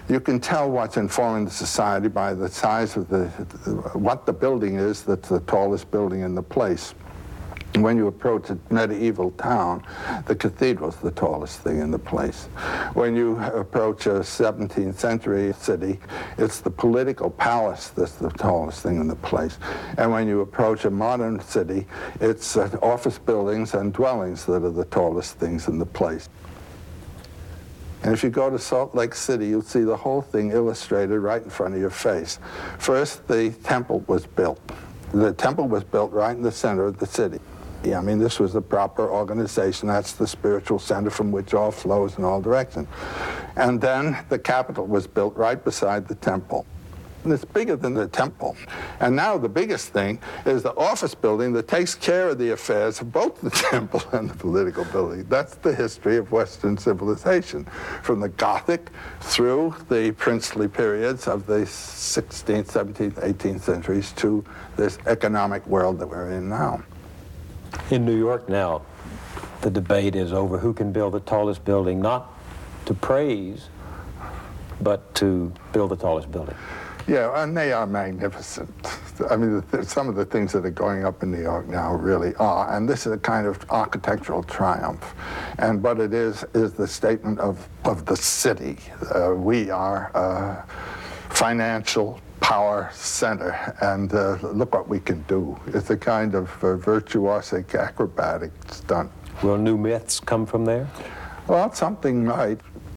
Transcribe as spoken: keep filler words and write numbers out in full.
You can tell what's informing the society by the size of the, what the building is that's the tallest building in the place. When you approach a medieval town, the cathedral's the tallest thing in the place. When you approach a seventeenth century city, it's the political palace that's the tallest thing in the place. And when you approach a modern city, it's uh, office buildings and dwellings that are the tallest things in the place. And if you go to Salt Lake City, you'll see the whole thing illustrated right in front of your face. First, the temple was built. The temple was built right in the center of the city. Yeah, I mean, this was the proper organization. That's the spiritual center from which all flows in all directions. And then the Capitol was built right beside the temple. And it's bigger than the temple. And now the biggest thing is the office building that takes care of the affairs of both the temple and the political building. That's the history of Western civilization, from the Gothic through the princely periods of the sixteenth, seventeenth, eighteenth centuries to this economic world that we're in now. In New York now, the debate is over who can build the tallest building, not to praise, but to build the tallest building. Yeah, and they are magnificent. I mean, the, some of the things that are going up in New York now really are, and this is a kind of architectural triumph. And what it is, is the statement of, of the city. Uh, we are a financial power center, and uh, look what we can do. It's a kind of uh, virtuosic acrobatic stunt. Will new myths come from there? Well, something might.